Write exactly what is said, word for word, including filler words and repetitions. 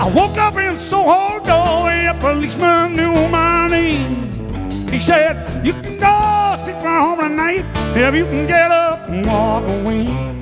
I woke up in Soho doorway, a policeman knew my name. He said, you can go sleep home tonight if you can get up and walk away.